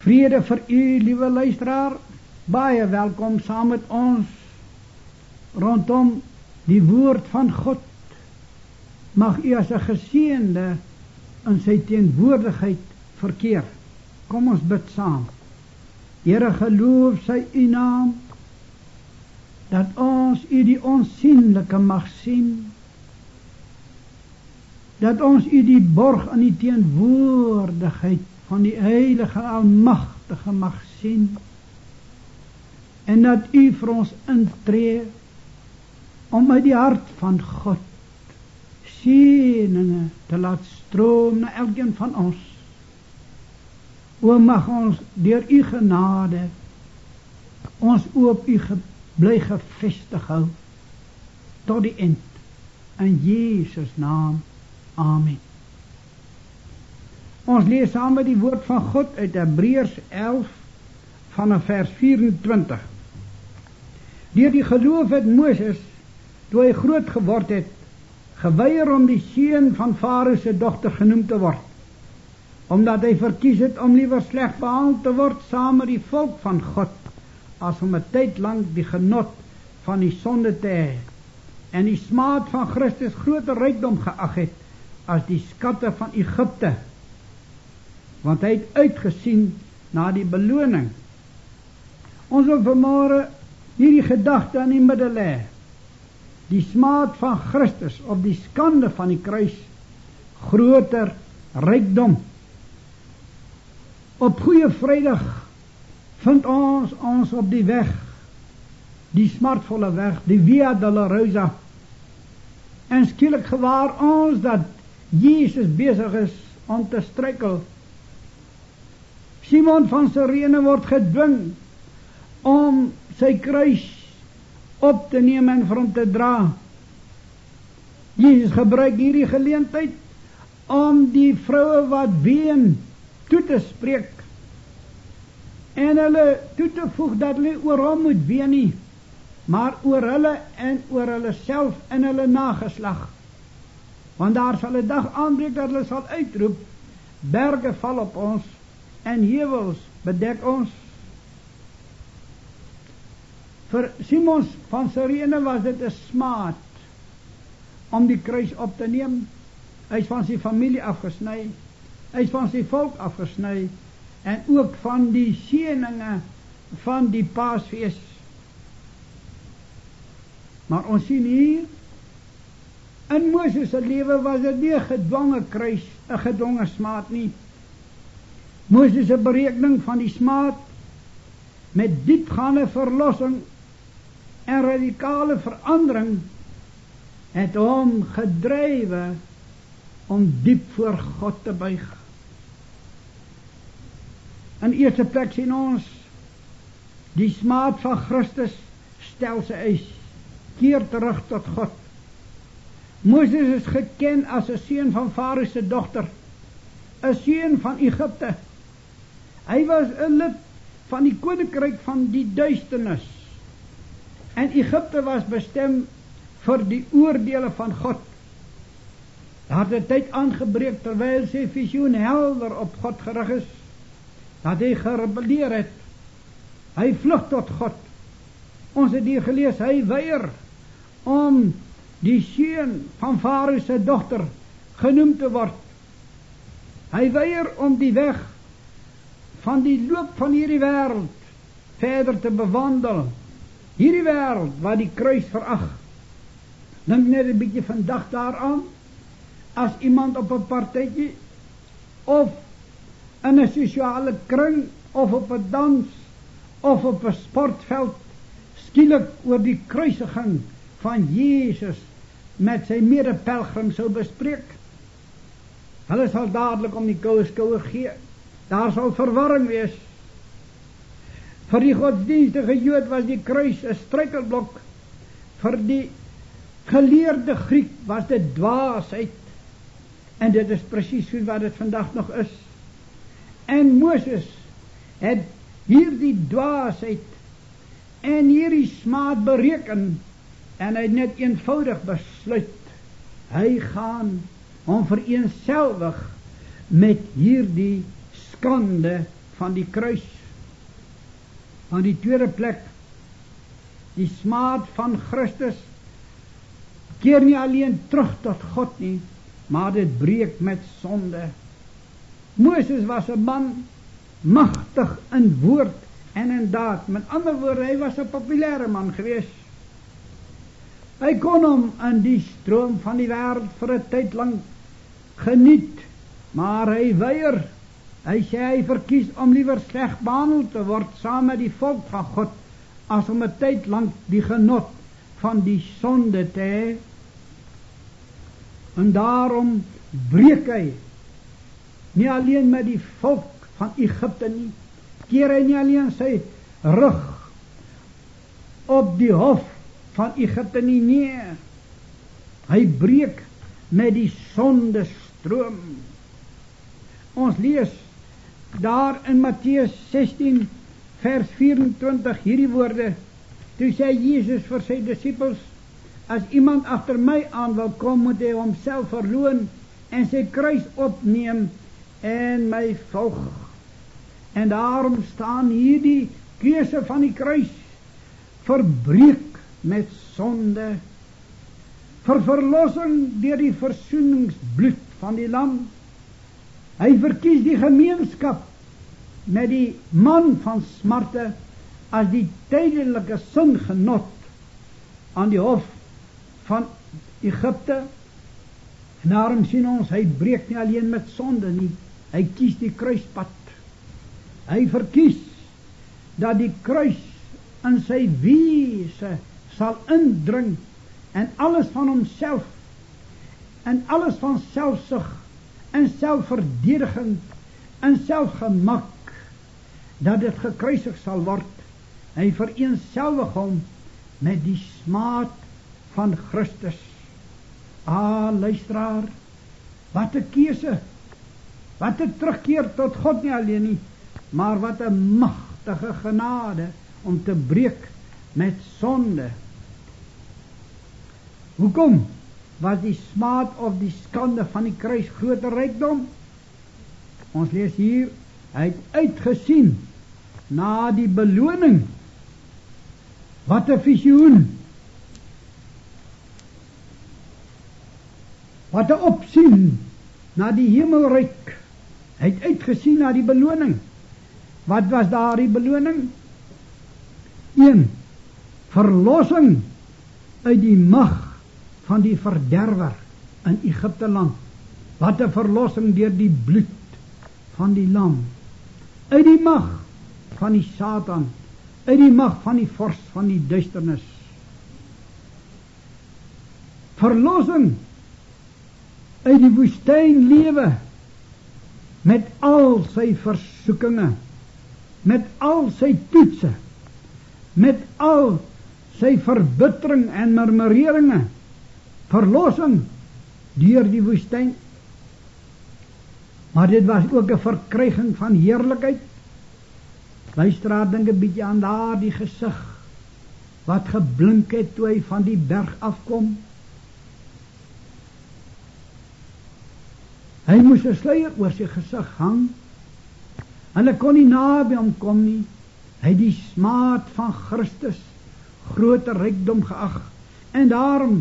Vrede vir u, liewe luisteraar, baie welkom saam met ons rondom die woord van God. Mag u as 'n geseënde in sy teenwoordigheid verkeer. Kom ons bid saam. Here, geloof sy u naam, dat ons u die onsienlike mag sien, dat ons u die borg in die teenwoordigheid van die heilige almagtige mag sien, en dat u vir ons intree om uit die hart van God seëninge te laat stroom na elkeen van ons. O, mag ons deur u genade ons op u bly gevestig hou tot die eind. In Jesus naam, amen. Ons lees saam met die woord van God uit Hebreërs 11 vanaf vers 24. Deur die geloof het Moses, toe hy groot geword het, geweier om die seun van Farao se dogter genoem te word, omdat hy verkies het om liewer sleg behandel te word saam met die volk van God, as om 'n tyd lank die genot van die sonde te hê, en die smaad van Christus groter rykdom geag het as die skatte van Egipte, want hy het uitgesien na die beloning. Ons wil vanmôre hierdie gedagte in die middel lê. Die smaad van Christus of die skande van die kruis, groter rykdom. Op Goeie Vrydag vind ons op die weg, die smartvolle weg, die Via Dolorosa, en skielik gewaar ons dat Jesus besig is om te struikel. Simon van Cyrene word gedwing om sy kruis op te neem en vir hom te dra. Jesus gebruik hierdie geleentheid om die vroue wat ween toe te spreek en hulle toe te voeg dat hulle oor hom moet ween nie, maar oor hulle en oor hulle self en hulle nageslag. Want daar sal 'n dag aanbreek dat hulle sal uitroep, berge val op ons en heuwels bedek ons. Vir Simon van Cyrene was dit 'n smaad om die kruis op te neem. Hy is van sy familie afgesny, hy is van sy volk afgesny, en ook van die seëninge van die Paasfees. Maar ons sien hier, in Moses se lewe was dit nie 'n gedwonge kruis, 'n gedwonge smaad nie. Moses se berekening van die smaad met diepgaande verlossing en radikale verandering het hom gedrywe om diep voor God te buig. In eerste plek sien ons, die smaad van Christus stel sy eis, keer terug tot God. Moses is geken as 'n seun van Farao se dogter, 'n seun van Egipte. Hy was 'n lid van die koninkryk van die duisternis, en Egipte was bestem vir die oordeele van God. Daar het 'n tyd aangebreek terwyl sy visioen helder op God gerig is, dat hy gerebelleer het. Hy vlug tot God. Ons het hier gelees, hy weier om die seun van Farao se dogter genoem te word. Hy weier om die weg van die loop van hierdie wêreld verder te bewandel. Hierdie wêreld wat die kruis verag. Dink net 'n bietjie vandag daaraan, as iemand op 'n partytjie of in 'n sosiale kring of op 'n dans of op 'n sportveld skielik oor die kruisiging van Jesus met sy mede-pelgrim sou bespreek. Hulle sal dadelik om die koue skouer gee. Daar sal verwarring wees. Vir die godsdienstige Jood was die kruis 'n struikelblok. Vir die geleerde Griek was dit dwaasheid. En dit is presies so wat dit vandag nog is. En Moses het hierdie dwaasheid en hierdie smaad bereken, en hy het net eenvoudig besluit, hy gaan hom vereenselwig met hierdie skande van die kruis. Aan die tweede plek, die smaad van Christus keer nie alleen terug tot God nie, maar dit breek met sonde. Moses was 'n man magtig in woord en in daad. Met ander woorde, hy was 'n populêre man geweest. Hy kon hom in die stroom van die wêreld vir 'n tyd lank geniet, maar hy weier. Hy sê hy verkies om liewer sleg behandel te word saam met die volk van God, as om 'n tyd lank die genot van die sonde te hê. En daarom breek hy nie alleen met die volk van Egipte nie, keer hy nie alleen sy rug op die hof van Egipte nie, nee. Hy breek met die sondestroom. Ons lees daar in Matteus 16 vers 24 hierdie woorde. Toe sê Jesus vir sy disippels: as iemand agter my aan wil kom, moet hy homself verloon en sy kruis opneem en my volg. En daarom staan hierdie keuse van die kruis, verbreek met sonde, vir verlossing deur die versoeningsbloed van die lam. Hy verkies die gemeenskap met die man van smarte as die tydelike singenot aan die hof van Egipte. En daarom sien ons, hy breek nie alleen met sonde nie, hy kies die kruispad. Hy verkies dat die kruis in sy wese sal indring en alles van homself en alles van selfsug en selfverdediging en selfgemak, dat dit gekruisig sal word. Hy vereenselwig hom met die smaad van Christus. Luisteraar, wat 'n keuse, wat 'n terugkeer tot God nie alleen nie, maar wat 'n magtige genade om te breek met sonde. Hoekom was die smaad of die skande van die kruis groter rykdom? Ons lees hier, hy het uitgesien na die beloning. Wat 'n visioen! Wat 'n opsien na die hemelryk. Hy het uitgesien na die beloning. Wat was daar die beloning? 1. Verlossing uit die mag van die verderwer in Egipte land. Wat 'n verlossing deur die bloed van die lam. Uit die mag van die Satan, uit die mag van die vors van die duisternis. Verlossing uit die woestyn lewe met al sy versoekinge, met al sy toetse, met al sy verbittering en murmureringe. Verlossing deur die woestyn. Maar dit was ook 'n verkryging van heerlikheid. Luisteraar, dink 'n bietjie aan daardie gesig wat geblink het toe hy van die berg afkom. Hy moes 'n sluier oor sy gesig hang. Hulle kon nie naby hom kom nie. Hy het die smaad van Christus groter rykdom geag. En daarom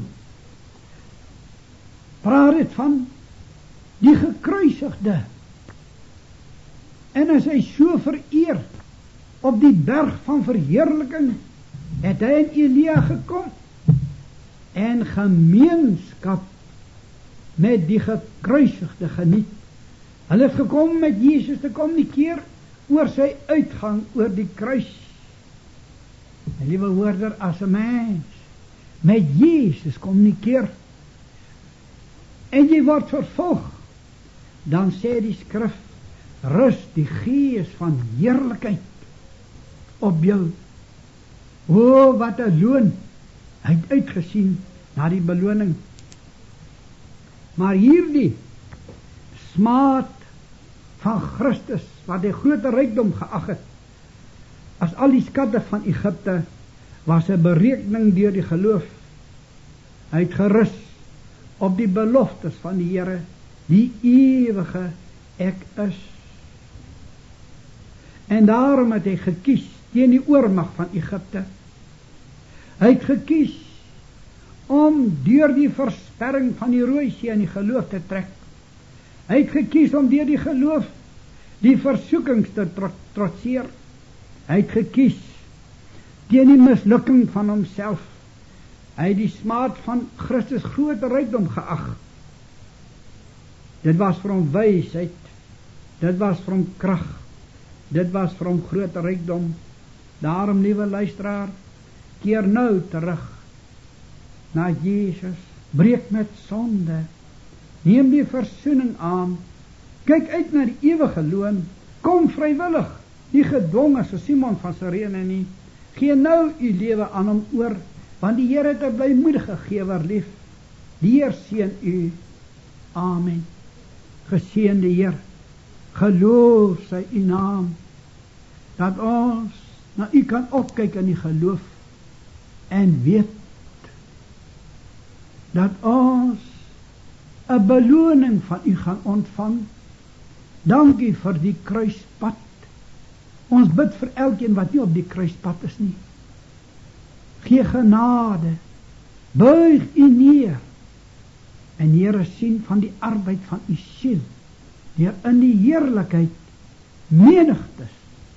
praat dit van die gekruisigde. En as hy so vereer op die berg van verheerliking, het hy en Elia gekom en gemeenskap met die gekruisigde geniet. Hulle het gekom met Jesus te kommunikeer oor sy uitgang oor die kruis. En liewe hoorder, as 'n mens met Jesus kommunikeer en jy word vervolg, dan sê die skrif, rus die gees van heerlikheid op jou. O, wat 'n loon! Hy het uitgesien na die beloning. Maar hierdie smaad van Christus, wat hy groter rykdom geag het as al die skatte van Egipte, was 'n berekening deur die geloof. Hy het gerus op die beloftes van die Here, die ewige ek is. En daarom het hy gekies teen die oormag van Egipte. Hy het gekies om deur die versperring van die Rooi See in die geloof te trek. Hy het gekies om deur die geloof die versoekings te trotseer. Hy het gekies teen die mislukking van homself. Hy het die smaad van Christus groot rykdom geag. Dit was vir hom wysheid, dit was vir hom krag, dit was vir hom groot rykdom. Daarom, liewe luisteraar, keer nou terug na Jesus, breek met sonde, neem die versoening aan, kyk uit na die ewige loon, kom vrywillig, nie gedwongen so Simon van Sirene nie, gee nou u lewe aan hom oor, want die Here het 'n blymoedige gewer lief. Die Heer seën u. Amen. Geseënde Heer, geloof sy u naam, dat ons na u kan opkyk in die geloof en weet dat ons 'n beloning van u gaan ontvang. Dankie vir die kruispad. Ons bid vir elkeen wat nie op die kruispad is nie. Gee genade, buig u neer en Here sien van die arbeid van u siel, deur in die heerlikheid menigtes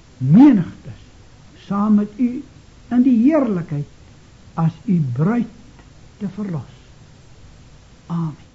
saam met u in die heerlikheid as u bruid te verlos. Amen.